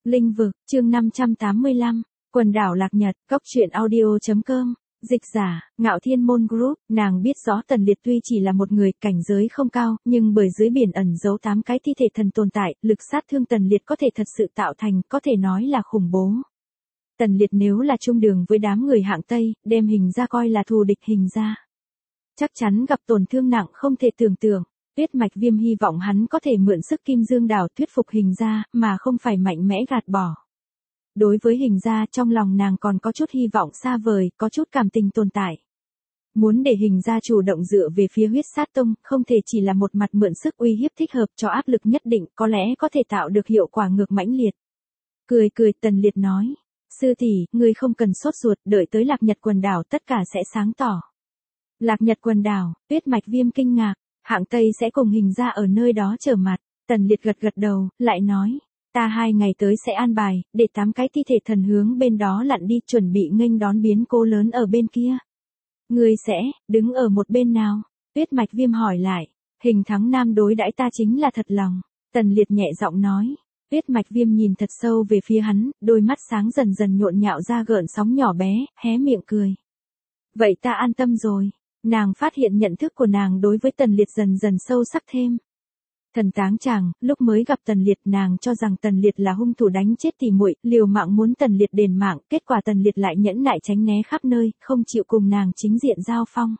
Linh vực, chương 585, quần đảo Lạc Nhật, cốc truyện audio.com, dịch giả, Ngạo Thiên Môn Group, nàng biết rõ Tần Liệt tuy chỉ là một người cảnh giới không cao, nhưng bởi dưới biển ẩn giấu 8 cái thi thể thần tồn tại, lực sát thương Tần Liệt có thể thật sự tạo thành, có thể nói là khủng bố. Tần Liệt nếu là chung đường với đám người hạng Tây, đem Hình Gia coi là thù địch Hình Gia, chắc chắn gặp tổn thương nặng không thể tưởng tượng. Tuyết Mạch Viêm hy vọng hắn có thể mượn sức Kim Dương Đảo thuyết phục Hình Gia, mà không phải mạnh mẽ gạt bỏ. Đối với Hình Gia, trong lòng nàng còn có chút hy vọng xa vời, có chút cảm tình tồn tại. Muốn để Hình Gia chủ động dựa về phía Huyết Sát Tông, không thể chỉ là một mặt mượn sức uy hiếp thích hợp cho áp lực nhất định, có lẽ có thể tạo được hiệu quả ngược mãnh liệt. Cười Tần Liệt nói, sư tỷ, ngươi không cần sốt ruột, đợi tới Lạc Nhật quần đảo tất cả sẽ sáng tỏ. Lạc Nhật quần đảo, Tuyết Mạch Viêm kinh ngạc, hạng Tây sẽ cùng Hình Gia ở nơi đó chờ mặt. Tần Liệt gật đầu, lại nói, ta 2 ngày tới sẽ an bài, để 8 cái thi thể thần hướng bên đó lặn đi, chuẩn bị nghênh đón biến cố lớn ở bên kia. Ngươi sẽ đứng ở một bên nào? Tuyết Mạch Viêm hỏi lại. Hình Thắng Nam đối đãi ta chính là thật lòng. Tần Liệt nhẹ giọng nói. Tuyết Mạch Viêm nhìn thật sâu về phía hắn, đôi mắt sáng dần dần nhộn nhạo ra gợn sóng nhỏ bé, hé miệng cười. Vậy ta an tâm rồi. Nàng phát hiện nhận thức của nàng đối với Tần Liệt dần dần sâu sắc thêm. Thần táng chàng, lúc mới gặp Tần Liệt nàng cho rằng Tần Liệt là hung thủ đánh chết tỉ muội, liều mạng muốn Tần Liệt đền mạng, kết quả Tần Liệt lại nhẫn nại tránh né khắp nơi, không chịu cùng nàng chính diện giao phong.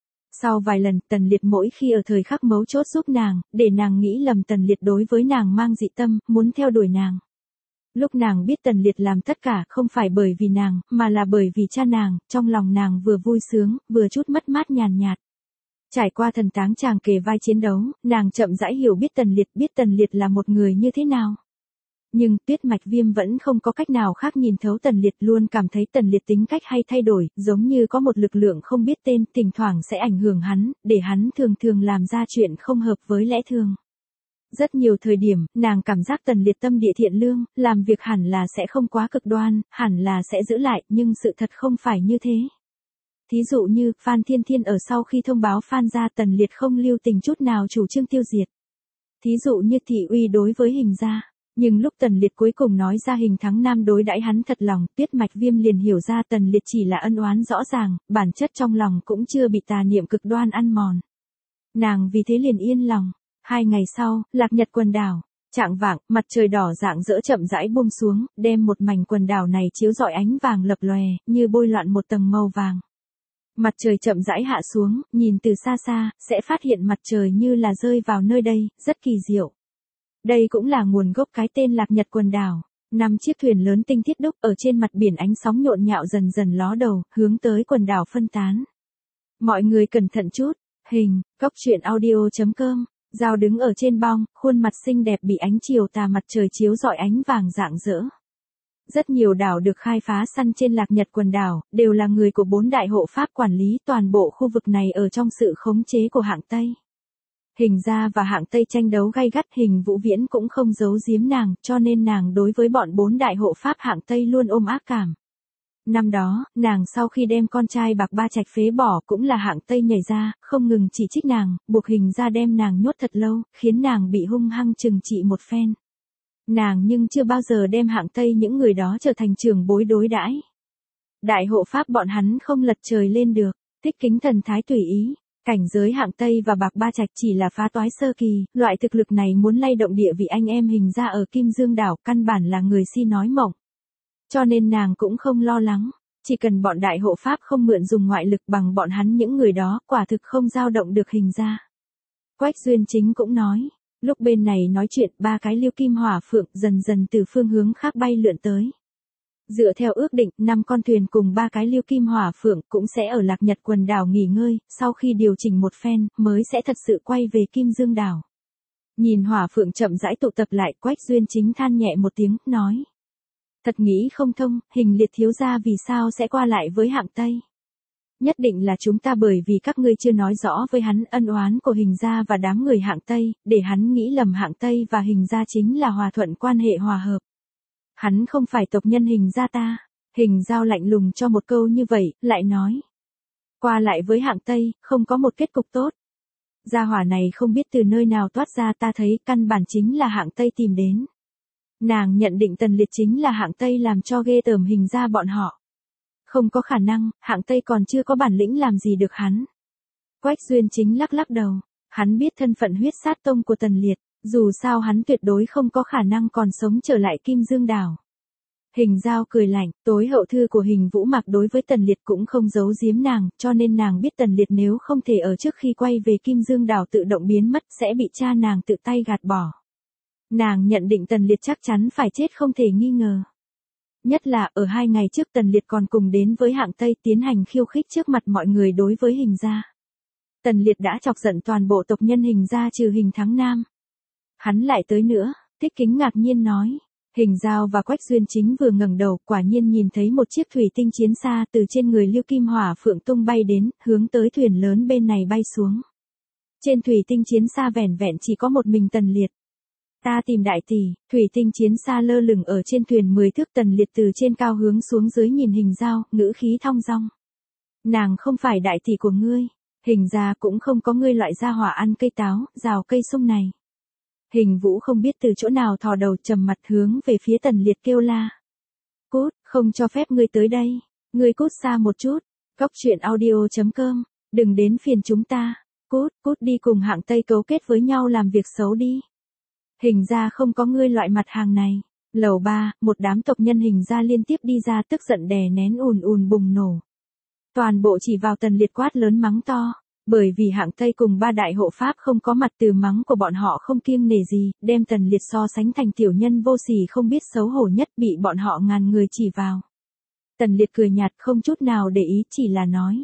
Sau vài lần, Tần Liệt mỗi khi ở thời khắc mấu chốt giúp nàng, để nàng nghĩ lầm Tần Liệt đối với nàng mang dị tâm, muốn theo đuổi nàng. Lúc nàng biết Tần Liệt làm tất cả không phải bởi vì nàng, mà là bởi vì cha nàng, trong lòng nàng vừa vui sướng, vừa chút mất mát nhàn nhạt. Trải qua thần táng chàng kề vai chiến đấu, nàng chậm rãi hiểu biết Tần Liệt là một người như thế nào. Nhưng Tuyết Mạch Viêm vẫn không có cách nào khác nhìn thấu Tần Liệt, luôn cảm thấy Tần Liệt tính cách hay thay đổi, giống như có một lực lượng không biết tên, thỉnh thoảng sẽ ảnh hưởng hắn, để hắn thường làm ra chuyện không hợp với lẽ thường. Rất nhiều thời điểm, nàng cảm giác Tần Liệt tâm địa thiện lương, làm việc hẳn là sẽ không quá cực đoan, hẳn là sẽ giữ lại, nhưng sự thật không phải như thế. Thí dụ như, Phan Thiên Thiên ở sau khi thông báo Phan gia, Tần Liệt không lưu tình chút nào chủ trương tiêu diệt. Thí dụ như thị uy đối với Hình Gia. Nhưng lúc Tần Liệt cuối cùng nói ra Hình Thắng Nam đối đãi hắn thật lòng, Tuyết Mạch Viêm liền hiểu ra Tần Liệt chỉ là ân oán rõ ràng, bản chất trong lòng cũng chưa bị tà niệm cực đoan ăn mòn. Nàng vì thế liền yên lòng. 2 ngày sau, Lạc Nhật quần đảo. Chạng vạng, mặt trời đỏ rạng rỡ chậm rãi buông xuống, đem một mảnh quần đảo này chiếu rọi ánh vàng lập lòe, như bôi loạn một tầng màu vàng. Mặt trời chậm rãi hạ xuống, nhìn từ xa, sẽ phát hiện mặt trời như là rơi vào nơi đây, rất kỳ diệu. Đây cũng là nguồn gốc cái tên Lạc Nhật quần đảo. 5 chiếc thuyền lớn tinh thiết đúc ở trên mặt biển, ánh sóng nhộn nhạo dần ló đầu, hướng tới quần đảo phân tán. Mọi người cẩn thận chút. Hình, cốc truyện audio.com. Giao đứng ở trên bong, khuôn mặt xinh đẹp bị ánh chiều tà mặt trời chiếu rọi ánh vàng rạng rỡ. Rất nhiều đảo được khai phá săn trên Lạc Nhật quần đảo, đều là người của 4 đại hộ pháp quản lý, toàn bộ khu vực này ở trong sự khống chế của hạng Tây. Hình Gia và hạng Tây tranh đấu gay gắt, Hình Vũ Viễn cũng không giấu giếm nàng, cho nên nàng đối với bọn 4 đại hộ pháp hạng Tây luôn ôm ác cảm. Năm đó, nàng sau khi đem con trai Bạc Ba Trạch phế bỏ cũng là hạng Tây nhảy ra, không ngừng chỉ trích nàng, buộc Hình Gia đem nàng nhốt thật lâu, khiến nàng bị hung hăng trừng trị một phen. Nàng nhưng chưa bao giờ đem hạng Tây những người đó trở thành trưởng bối đối đãi. Đại hộ pháp bọn hắn không lật trời lên được, Thích Kính thần thái tùy ý. Cảnh giới hạng Tây và Bạc Ba Trạch chỉ là phá toái sơ kỳ, loại thực lực này muốn lay động địa vị anh em Hình Gia ở Kim Dương Đảo, căn bản là người si nói mộng. Cho nên nàng cũng không lo lắng, chỉ cần bọn đại hộ pháp không mượn dùng ngoại lực bằng bọn hắn những người đó, quả thực không dao động được Hình Gia. Quách Duyên Chính cũng nói, lúc bên này nói chuyện, 3 cái liêu kim hỏa phượng dần từ phương hướng khác bay lượn tới. Dựa theo ước định, 5 con thuyền cùng 3 cái liêu kim hỏa phượng cũng sẽ ở Lạc Nhật quần đảo nghỉ ngơi, sau khi điều chỉnh một phen, mới sẽ thật sự quay về Kim Dương Đảo. Nhìn hỏa phượng chậm rãi tụ tập lại, Quách Duyên Chính than nhẹ một tiếng, nói. Thật nghĩ không thông, Hình Liệt thiếu gia vì sao sẽ qua lại với hạng Tây. Nhất định là chúng ta bởi vì các ngươi chưa nói rõ với hắn ân oán của Hình Gia và đám người hạng Tây, để hắn nghĩ lầm hạng Tây và Hình Gia chính là hòa thuận quan hệ hòa hợp. Hắn không phải tộc nhân Hình Gia ta. Hình Giao lạnh lùng cho một câu như vậy, lại nói. Qua lại với hạng Tây, không có một kết cục tốt. Gia hỏa này không biết từ nơi nào toát ra, ta thấy căn bản chính là hạng Tây tìm đến. Nàng nhận định Tần Liệt chính là hạng Tây làm cho ghê tởm Hình gia bọn họ. Không có khả năng, hạng Tây còn chưa có bản lĩnh làm gì được hắn. Quách Duyên Chính lắc lắc đầu. Hắn biết thân phận huyết sát tông của Tần Liệt, dù sao hắn tuyệt đối không có khả năng còn sống trở lại Kim Dương Đảo. Hình Giao cười lạnh, tối hậu thư của Hình Vũ Mặc đối với Tần Liệt cũng không giấu giếm nàng, cho nên nàng biết Tần Liệt nếu không thể ở trước khi quay về Kim Dương Đảo tự động biến mất sẽ bị cha nàng tự tay gạt bỏ. Nàng nhận định Tần Liệt chắc chắn phải chết không thể nghi ngờ. Nhất là ở 2 ngày trước Tần Liệt còn cùng đến với hạng Tây tiến hành khiêu khích trước mặt mọi người đối với Hình gia. Tần Liệt đã chọc giận toàn bộ tộc nhân Hình gia trừ Hình Thắng Nam. Hắn lại tới nữa, Thích Kính ngạc nhiên nói. Hình Giao và Quách Duyên Chính vừa ngẩng đầu, quả nhiên nhìn thấy một chiếc thủy tinh chiến xa từ trên người Lưu Kim Hỏa Phượng tung bay đến, hướng tới thuyền lớn bên này bay xuống. Trên thủy tinh chiến xa vẻn vẹn chỉ có một mình Tần Liệt. Ta tìm đại tỷ, thủy tinh chiến xa lơ lửng ở trên thuyền 10 thước. Tần Liệt từ trên cao hướng xuống dưới nhìn Hình Giao, ngữ khí thong dong. Nàng không phải đại tỷ của ngươi, Hình gia cũng không có ngươi loại gia hỏa ăn cây táo, rào cây sung này. Hình Vũ không biết từ chỗ nào thò đầu trầm mặt hướng về phía Tần Liệt kêu la. Cút, không cho phép ngươi tới đây, ngươi cút xa một chút. Coctruyện.audio.com, đừng đến phiền chúng ta, cút đi cùng hạng Tây cấu kết với nhau làm việc xấu đi. Hình gia không có ngươi loại mặt hàng này. Lầu 3, một đám tộc nhân Hình gia liên tiếp đi ra tức giận đè nén ùn ùn bùng nổ. Toàn bộ chỉ vào Tần Liệt quát lớn mắng to. Bởi vì hạng Tây cùng 3 đại hộ pháp không có mặt, từ mắng của bọn họ không kiêng nể gì, đem Tần Liệt so sánh thành tiểu nhân vô sỉ không biết xấu hổ nhất, bị bọn họ ngàn người chỉ vào. Tần Liệt cười nhạt không chút nào để ý, chỉ là nói.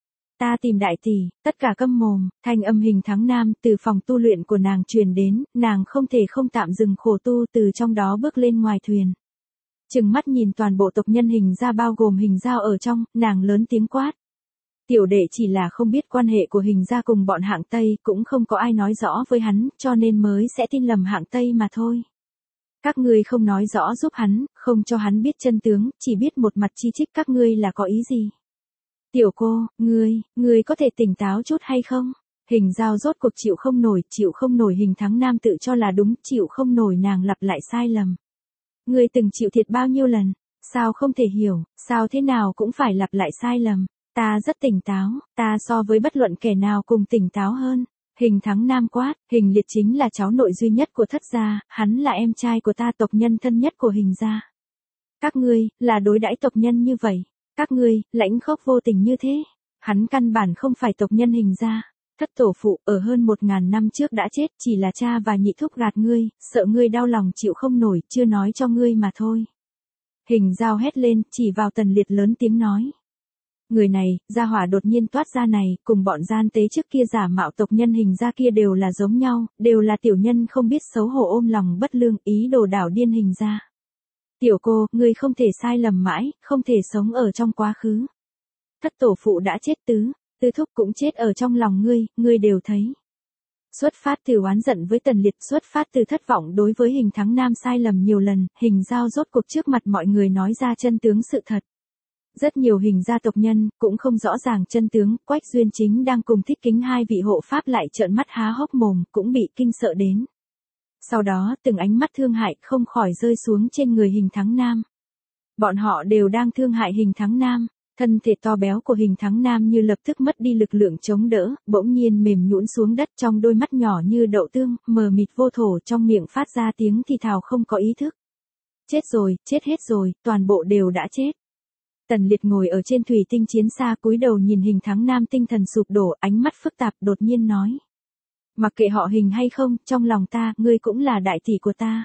Ta tìm đại tỷ, tất cả câm mồm. Thanh âm Hình Thắng Nam từ phòng tu luyện của nàng truyền đến, nàng không thể không tạm dừng khổ tu từ trong đó bước lên ngoài thuyền. Trừng mắt nhìn toàn bộ tộc nhân Hình gia bao gồm Hình Giao ở trong, nàng lớn tiếng quát. Tiểu đệ chỉ là không biết quan hệ của Hình gia cùng bọn hạng Tây, cũng không có ai nói rõ với hắn, cho nên mới sẽ tin lầm hạng Tây mà thôi. Các ngươi không nói rõ giúp hắn, không cho hắn biết chân tướng, chỉ biết một mặt chi trích các ngươi là có ý gì. Tiểu cô, ngươi có thể tỉnh táo chút hay không? Hình Giao rốt cuộc chịu không nổi Hình Thắng Nam tự cho là đúng, chịu không nổi nàng lặp lại sai lầm. Ngươi từng chịu thiệt bao nhiêu lần, sao không thể hiểu, sao thế nào cũng phải lặp lại sai lầm. Ta rất tỉnh táo, ta so với bất luận kẻ nào cùng tỉnh táo hơn. Hình Thắng Nam quát, Hình Liệt chính là cháu nội duy nhất của Thất gia, hắn là em trai của ta, tộc nhân thân nhất của Hình gia. Các ngươi, là đối đãi tộc nhân như vậy. Các ngươi, lãnh khốc vô tình như thế. Hắn căn bản không phải tộc nhân Hình gia. Thất tổ phụ, ở hơn 1000 năm trước đã chết, chỉ là cha và nhị thúc gạt ngươi, sợ ngươi đau lòng chịu không nổi, chưa nói cho ngươi mà thôi. Hình Giao hét lên, chỉ vào Tần Liệt lớn tiếng nói. Người này, gia hỏa đột nhiên toát ra này, cùng bọn gian tế trước kia giả mạo tộc nhân Hình gia kia đều là giống nhau, đều là tiểu nhân không biết xấu hổ ôm lòng bất lương, ý đồ đảo điên Hình gia. Tiểu cô, ngươi không thể sai lầm mãi, không thể sống ở trong quá khứ. Thất tổ phụ đã chết, tứ thúc cũng chết ở trong lòng ngươi đều thấy. Xuất phát từ oán giận với Tần Liệt, xuất phát từ thất vọng đối với Hình Thắng Nam sai lầm nhiều lần, Hình Giao rốt cuộc trước mặt mọi người nói ra chân tướng sự thật. Rất nhiều Hình gia tộc nhân cũng không rõ ràng chân tướng, Quách Duyên Chính đang cùng Thích Kính 2 vị hộ pháp lại trợn mắt há hốc mồm, cũng bị kinh sợ đến. Sau đó, từng ánh mắt thương hại không khỏi rơi xuống trên người Hình Thắng Nam. Bọn họ đều đang thương hại Hình Thắng Nam, thân thể to béo của Hình Thắng Nam như lập tức mất đi lực lượng chống đỡ, bỗng nhiên mềm nhũn xuống đất, trong đôi mắt nhỏ như đậu tương, mờ mịt vô thổ, trong miệng phát ra tiếng thì thào không có ý thức. Chết rồi, chết hết rồi, toàn bộ đều đã chết. Tần Liệt ngồi ở trên thủy tinh chiến xa cúi đầu nhìn Hình Thắng Nam tinh thần sụp đổ, ánh mắt phức tạp, đột nhiên nói. Mặc kệ họ Hình hay không, trong lòng ta, ngươi cũng là đại tỷ của ta.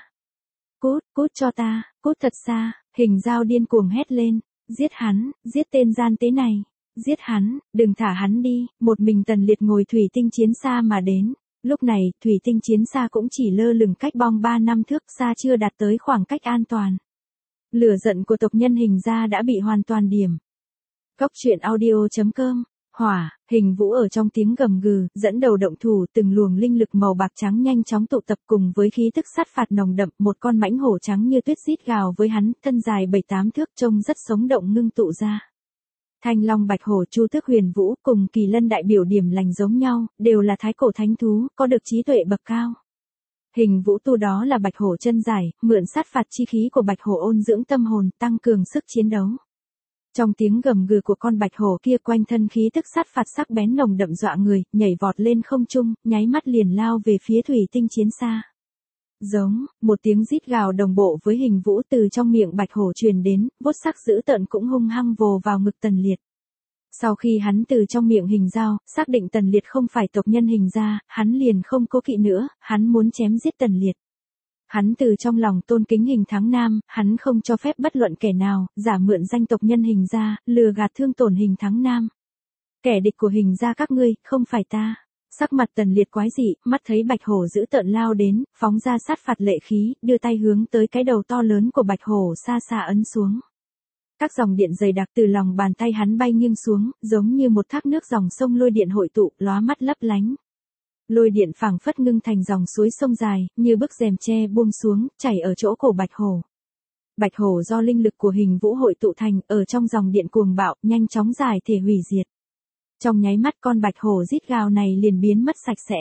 Cút cho ta, cút thật xa. Hình Giao điên cuồng hét lên. Giết hắn, giết tên gian tế này. Giết hắn, đừng thả hắn đi. Một mình Tần Liệt ngồi thủy tinh chiến xa mà đến. Lúc này, thủy tinh chiến xa cũng chỉ lơ lửng cách bong 3 năm thước, xa chưa đạt tới khoảng cách an toàn. Lửa giận của tộc nhân Hình gia đã bị hoàn toàn điểm. Coctruyện.audio.com, hỏa, Hình Vũ ở trong tiếng gầm gừ, dẫn đầu động thủ, từng luồng linh lực màu bạc trắng nhanh chóng tụ tập cùng với khí tức sát phạt nồng đậm, một con mãnh hổ trắng như tuyết rít gào với hắn, thân dài 7-8 thước trông rất sống động ngưng tụ ra. Thanh long bạch hổ chu tước huyền vũ cùng kỳ lân đại biểu điểm lành giống nhau, đều là thái cổ thánh thú, có được trí tuệ bậc cao. Hình Vũ tu đó là bạch hổ chân dài, mượn sát phạt chi khí của bạch hổ ôn dưỡng tâm hồn, tăng cường sức chiến đấu. Trong tiếng gầm gừ của con bạch hổ kia, quanh thân khí tức sát phạt sắc bén nồng đậm dọa người, nhảy vọt lên không trung, nháy mắt liền lao về phía thủy tinh chiến xa. Giống, một tiếng rít gào đồng bộ với Hình Vũ từ trong miệng bạch hổ truyền đến, vuốt sắc dữ tợn cũng hung hăng vồ vào ngực Tần Liệt. Sau khi hắn từ trong miệng Hình Dao, xác định Tần Liệt không phải tộc nhân Hình gia, hắn liền không cố kỵ nữa, hắn muốn chém giết Tần Liệt. Hắn từ trong lòng tôn kính Hình Thắng Nam, hắn không cho phép bất luận kẻ nào, giả mượn danh tộc nhân Hình gia, lừa gạt thương tổn Hình Thắng Nam. Kẻ địch của Hình gia các ngươi, không phải ta. Sắc mặt Tần Liệt quái dị, mắt thấy bạch hổ dữ tợn lao đến, phóng ra sát phạt lệ khí, đưa tay hướng tới cái đầu to lớn của bạch hổ xa xa ấn xuống. Các dòng điện dày đặc từ lòng bàn tay hắn bay nghiêng xuống, giống như một thác nước dòng sông lôi điện hội tụ, lóa mắt lấp lánh. Lôi điện phảng phất ngưng thành dòng suối sông dài, như bức rèm tre buông xuống, chảy ở chỗ cổ bạch hổ. Bạch hổ do linh lực của Hình Vũ hội tụ thành, ở trong dòng điện cuồng bạo, nhanh chóng giải thể hủy diệt. Trong nháy mắt con bạch hổ rít gào này liền biến mất sạch sẽ.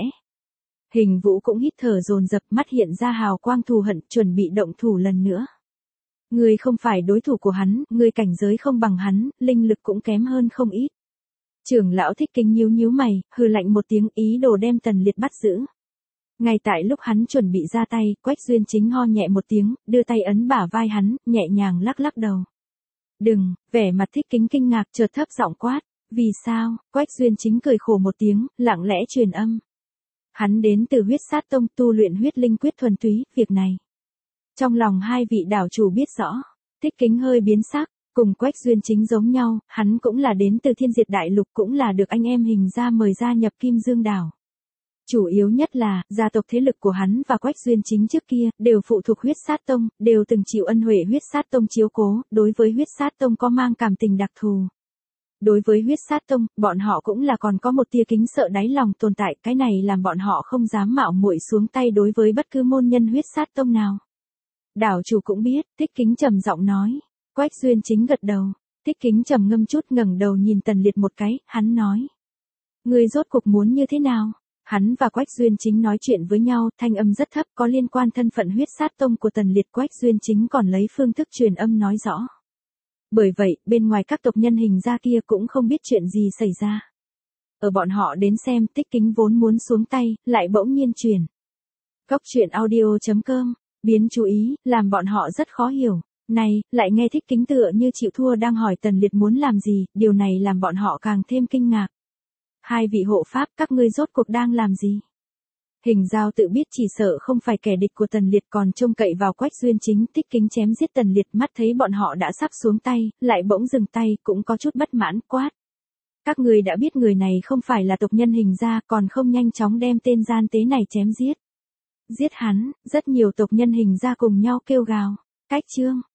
Hình Vũ cũng hít thở dồn dập, mắt hiện ra hào quang thù hận, chuẩn bị động thủ lần nữa. Ngươi không phải đối thủ của hắn, ngươi cảnh giới không bằng hắn, linh lực cũng kém hơn không ít. Trưởng lão Thích Kính nhíu nhíu mày, hừ lạnh một tiếng, ý đồ đem Tần Liệt bắt giữ. Ngay tại lúc hắn chuẩn bị ra tay, Quách Duyên Chính ho nhẹ một tiếng, đưa tay ấn bả vai hắn, nhẹ nhàng lắc lắc đầu. Đừng, vẻ mặt Thích Kính kinh ngạc, chợt thấp giọng quát. Vì sao? Quách Duyên Chính cười khổ một tiếng, lặng lẽ truyền âm. Hắn đến từ Huyết Sát Tông, tu luyện huyết linh quyết thuần túy, việc này. Trong lòng hai vị đảo chủ biết rõ. Thích Kính hơi biến sắc, cùng Quách Duyên Chính giống nhau, hắn cũng là đến từ Thiên Diệt Đại Lục, cũng là được anh em Hình gia mời gia nhập Kim Dương Đảo. Chủ yếu nhất là, gia tộc thế lực của hắn và Quách Duyên Chính trước kia, đều phụ thuộc Huyết Sát Tông, đều từng chịu ân huệ Huyết Sát Tông chiếu cố, đối với Huyết Sát Tông có mang cảm tình đặc thù. Đối với Huyết Sát Tông, bọn họ cũng là còn có một tia kính sợ đáy lòng tồn tại, cái này làm bọn họ không dám mạo muội xuống tay đối với bất cứ môn nhân Huyết Sát Tông nào. Đảo chủ cũng biết, Thích Kính trầm giọng nói. Quách Duyên Chính gật đầu. Thích Kính trầm ngâm chút, ngẩng đầu nhìn Tần Liệt một cái, hắn nói. Ngươi rốt cuộc muốn như thế nào? Hắn và Quách Duyên Chính nói chuyện với nhau, thanh âm rất thấp, có liên quan thân phận Huyết Sát Tông của Tần Liệt. Quách Duyên Chính còn lấy phương thức truyền âm nói rõ. Bởi vậy, bên ngoài các tộc nhân Hình gia kia cũng không biết chuyện gì xảy ra. Ở bọn họ đến xem, Thích Kính vốn muốn xuống tay, lại bỗng nhiên truyền. Góc truyện audio.com, biến chú ý, làm bọn họ rất khó hiểu. Này, lại nghe Thích Kính tựa như chịu thua đang hỏi Tần Liệt muốn làm gì, điều này làm bọn họ càng thêm kinh ngạc. Hai vị hộ pháp, các ngươi rốt cuộc đang làm gì? Hình Dao tự biết chỉ sợ không phải kẻ địch của Tần Liệt, còn trông cậy vào Quách Duyên Chính. Thích Kính chém giết Tần Liệt, mắt thấy bọn họ đã sắp xuống tay, lại bỗng dừng tay, cũng có chút bất mãn, quát. Các ngươi đã biết người này không phải là tộc nhân Hình gia, còn không nhanh chóng đem tên gian tế này chém giết. Giết hắn, rất nhiều tộc nhân Hình gia cùng nhau kêu gào. Cách chương.